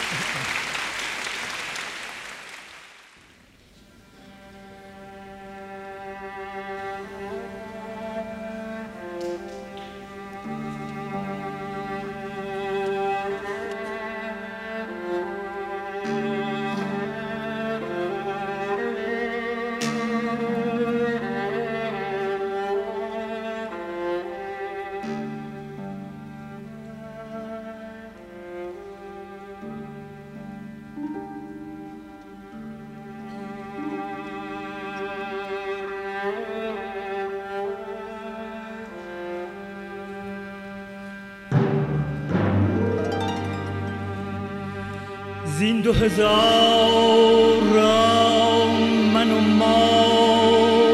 زین 2000 را من و ما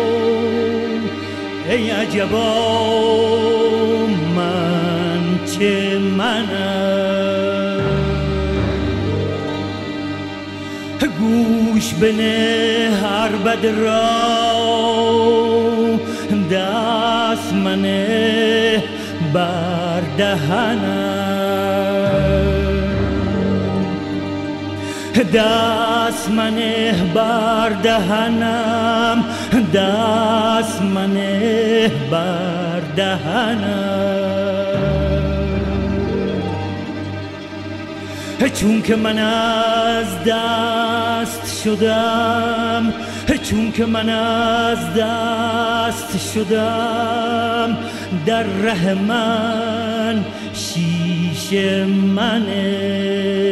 ای عجبا من چه منم گوش بنه هر بد را دست منه بر دهنم دست منه بر دهنم دست منه بر دهنم چون که من از دست شدم چون که من از دست شدم در ره من شیش منه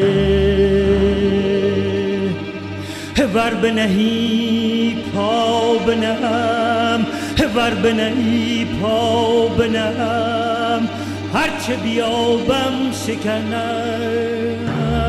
ور بنهی پا بنهم ور بنهی پا بنهم هرچه بیابم شکنم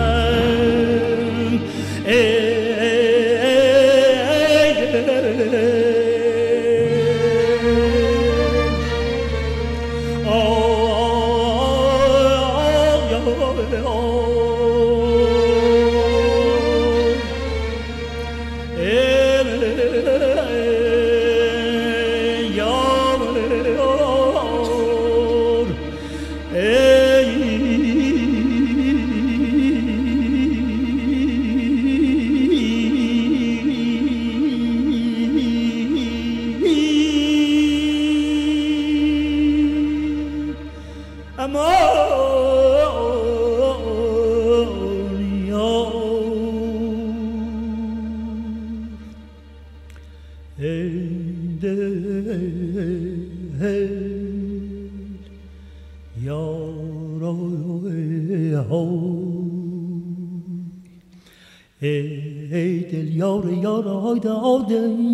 ای دل یار یار های داد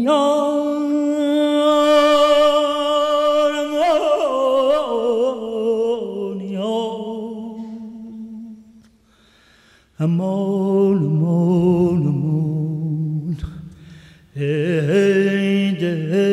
امان امان امان ای دل